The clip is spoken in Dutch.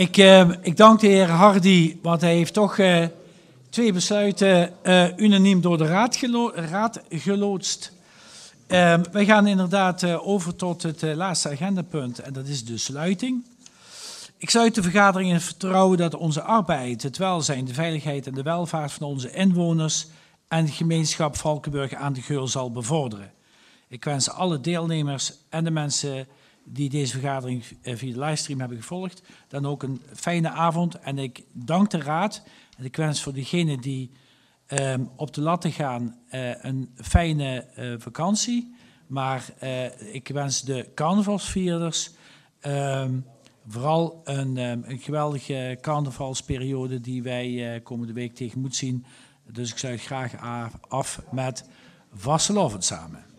Ik dank de heer Hardy, want hij heeft toch 2 besluiten unaniem door de raad geloodst. Wij gaan inderdaad over tot het laatste agendapunt en dat is de sluiting. Ik sluit de vergadering in het vertrouwen dat onze arbeid, het welzijn, de veiligheid en de welvaart van onze inwoners en de gemeenschap Valkenburg aan de Geul zal bevorderen. Ik wens alle deelnemers en de mensen die deze vergadering via de livestream hebben gevolgd, dan ook een fijne avond. En ik dank de raad en ik wens voor degenen die op de latten gaan een fijne vakantie. Maar ik wens de carnavalsvierders vooral een geweldige carnavalsperiode die wij komende week tegemoet zien. Dus ik sluit graag af met vastelovend samen.